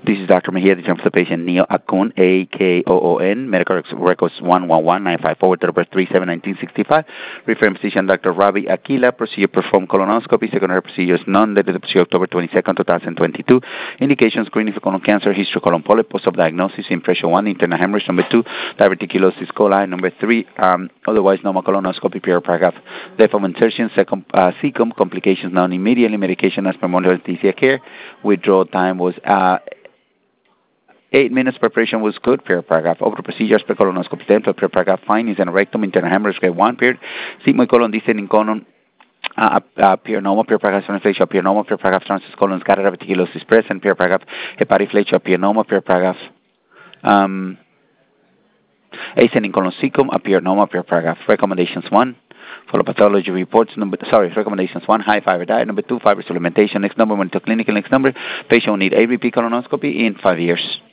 This is Dr. Mejia, the term for the patient, Neil Akon, A-K-O-O-N, medical records 111954 forward to number 371965. Referring physician, Dr. Ravi Aquila, procedure performed colonoscopy, secondary procedures none, dated the procedure October 22nd, 2022. Indications, screening for colon cancer, history colon polyp, post-op diagnosis, impression 1, internal hemorrhage, number 2, diverticulosis coli, number 3, otherwise normal colonoscopy, pure paragraph, depth of insertion, cecum, complications known immediately, medication as per monitor anesthesia care, withdrawal time was 8 minutes. Preparation was good. Pure paragraph. Over procedures per colonoscopy. Then pure paragraph. Findings and rectum internal hemorrhage grade 1 period. Sigmoid colon descending colon. Pure normal. Pure paragraph. Inflation. Pure normal. Pure paragraph. Transverse colon. Scattered reticulosis present. Pure paragraph. Hepatic flexure. Pure normal. Pure paragraph. Ascending colon cecum. Pure normal. Pure paragraph. Recommendations 1. Follow pathology reports. Recommendations 1, high fiber diet. Number 2, fiber supplementation. Next number, went to clinical. Next number, patient will need ABP colonoscopy in 5 years.